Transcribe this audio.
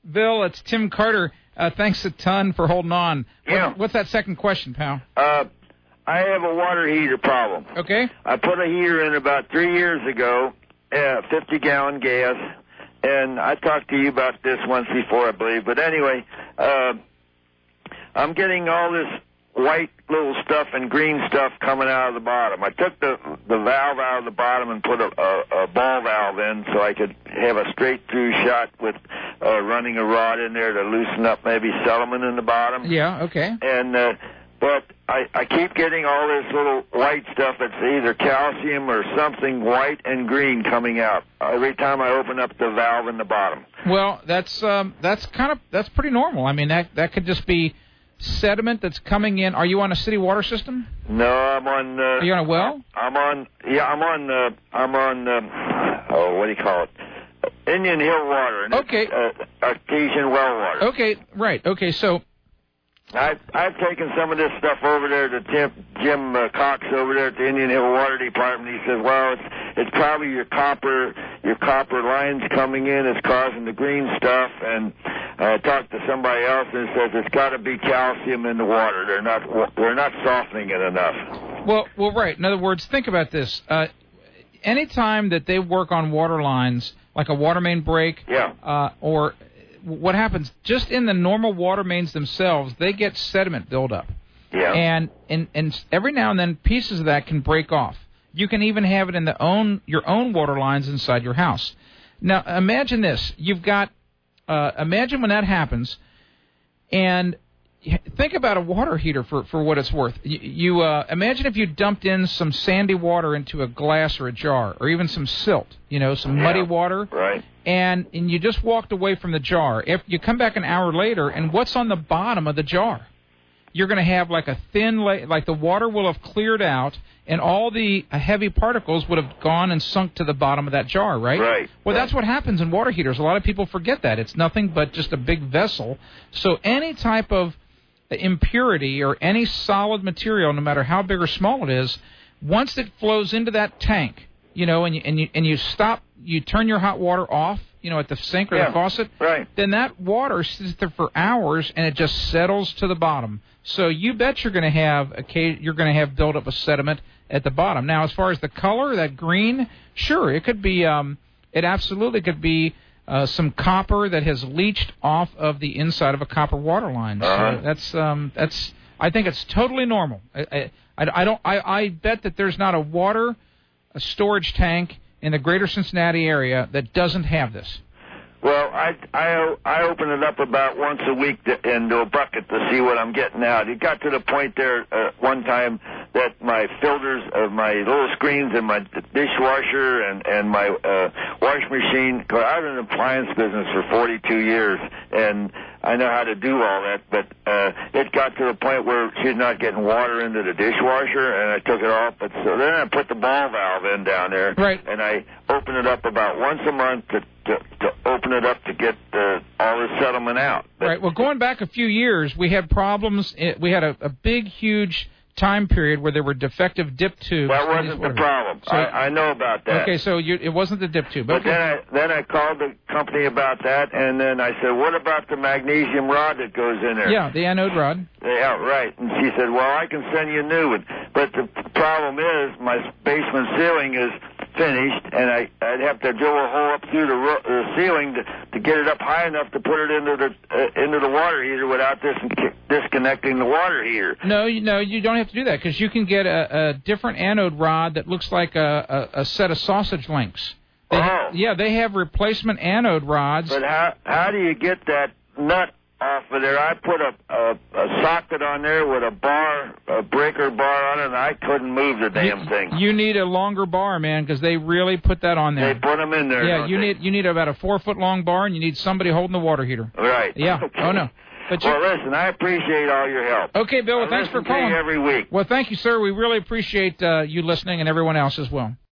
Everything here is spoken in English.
Bill, it's Tim Carter. Thanks a ton for holding on. Yeah. What's that second question, pal? I have a water heater problem. Okay. I put a heater in about 3 years ago, 50-gallon gas, and I talked to you about this once before, I believe. But anyway, I'm getting all this white little stuff and green stuff coming out of the bottom. I took the valve out of the bottom and put a ball valve in so I could have a straight-through shot with running a rod in there to loosen up maybe sediment in the bottom. Yeah, okay. And but I keep getting all this little white stuff. It's either calcium or something white and green coming out every time I open up the valve in the bottom. Well, that's pretty normal. I mean, that could just be sediment that's coming in. Are you on a city water system? No, I'm on. Are you on a well? I'm on. What do you call it? Indian Hill water. And okay. Artesian well water. Okay, right. Okay, so I've taken some of this stuff over there to Jim Cox over there at the Indian Hill Water Department. He says, well, it's probably your copper lines coming in is causing the green stuff. And I talked to somebody else and it says it's got to be calcium in the water. They're not softening it enough. Well, right. In other words, think about this. Anytime that they work on water lines, like a water main break, or what happens just in the normal water mains themselves, they get sediment buildup. Yeah. And every now and then pieces of that can break off. You can even have it in your own water lines inside your house. Now imagine this. You've got imagine when that happens, and think about a water heater for what it's worth. You imagine if you dumped in some sandy water into a glass or a jar, or even some silt, some muddy water. Right. And you just walked away from the jar. If you come back an hour later, and what's on the bottom of the jar? You're going to have like a thin layer, like the water will have cleared out, and all the heavy particles would have gone and sunk to the bottom of that jar, right? Right. Well, that's what happens in water heaters. A lot of people forget that. It's nothing but just a big vessel. So any type of impurity or any solid material, no matter how big or small it is, once it flows into that tank, and you turn your hot water off, at the sink or the faucet, right. Then that water sits there for hours and it just settles to the bottom. So you bet you're going to have buildup of sediment at the bottom. Now, as far as the color, that green, sure, it could be. It absolutely could be some copper that has leached off of the inside of a copper water line. Uh-huh. So that's. I think it's totally normal. I bet that there's not a storage tank in the greater Cincinnati area that doesn't have this. Well, I open it up about once a week into a bucket to see what I'm getting out. It got to the point there one time that my filters of my little screens in my dishwasher and my washing machine, because I was in the appliance business for 42 years, and I know how to do all that, but it got to the point where she's not getting water into the dishwasher, and I took it off. But so then I put the ball valve in down there, right. And I open it up about once a month to open it up to get all the sediment out. But right. Well, going back a few years, we had problems. We had a big, huge time period where there were defective dip tubes. That wasn't the problem. So, I know about that. Okay, so it wasn't the dip tube. But okay. then I called the company about that, and then I said, what about the magnesium rod that goes in there? Yeah, the anode rod. Yeah, right. And she said, well, I can send you a new one. But the problem is my basement ceiling is finished, and I'd have to drill a hole up through the ceiling to get it up high enough to put it into the water heater without disconnecting the water heater. No, you don't have to do that, because you can get a different anode rod that looks like a set of sausage links. They have replacement anode rods. But how do you get that nut off of there? I put a socket on there with a breaker bar on it, and I couldn't move the damn thing. You need a longer bar, man, because they really put that on there. They put them in there. Yeah, you need about a 4-foot long bar, and you need somebody holding the water heater. Right. Yeah. Okay. Oh no. But well, listen, I appreciate all your help. Okay, Bill. Well, thanks for calling. I listen to you every week. Well, thank you, sir. We really appreciate you listening, and everyone else as well.